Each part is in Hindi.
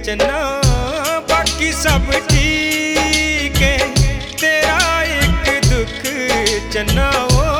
चन्ना बाकी सब ठीक है, तेरा एक दुख चन्ना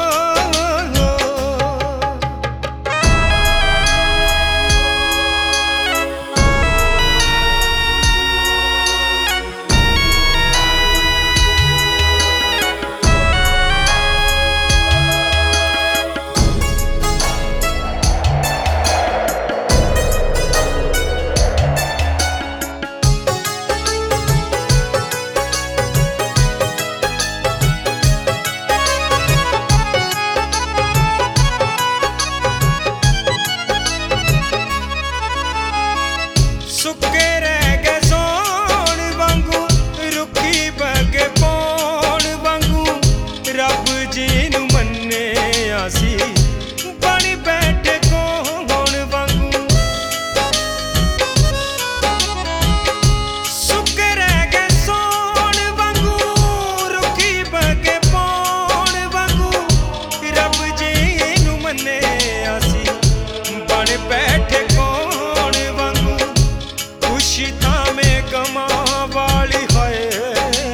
सुके रह गए सोन वांगू, रुखी बगे पौन वांगू, रब जी नू मन्ने आसी बन बैठे कौन वांगू। सुके रह गए सोन वांगू, रुखी बगे पौन वांगू, रब जी नू मन्ने आसी बन बैठे कौन वांगू। खुशी था में गमा वाली है,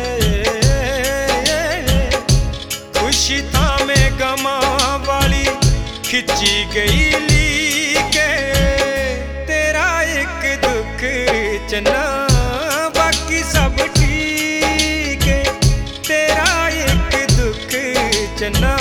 खुशी था में गमा वाली खिंची गई ली के, तेरा एक दुख चन्ना बाकी सब ठीक है, तेरा एक दुख चन्ना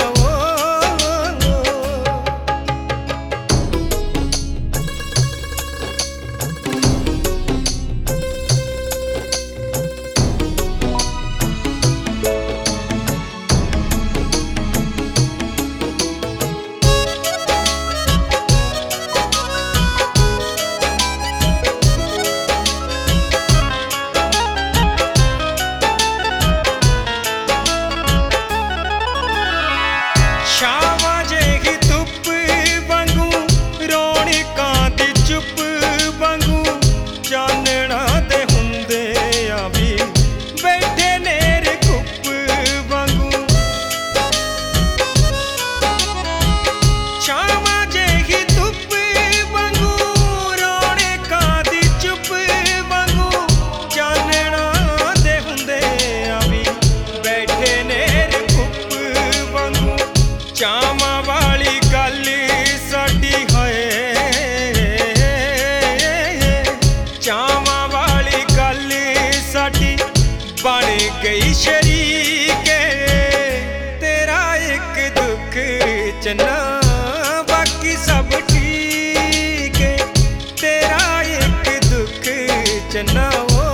चावां वाली गल साडी है, चावां वाली गल साडी बन गई शरीक, तेरा एक दुख चन्ना बाकी सब ठीक है, तेरा एक दुख चन्ना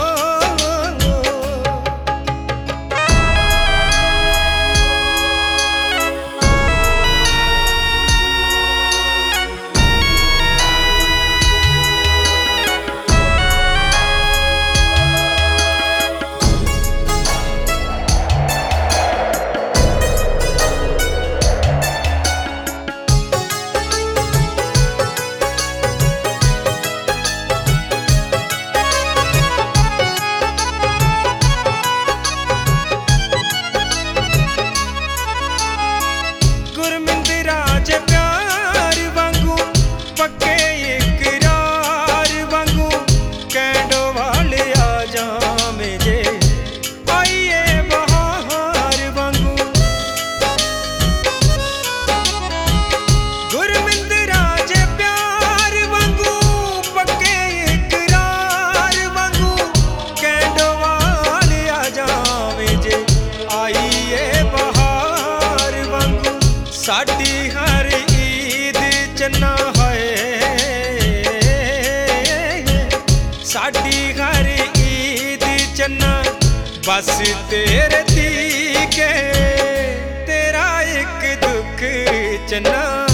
साडी हर ईद चन्ना है, साडी हर ईद चन्ना बस तेरे दी के, तेरा एक दुख चन्ना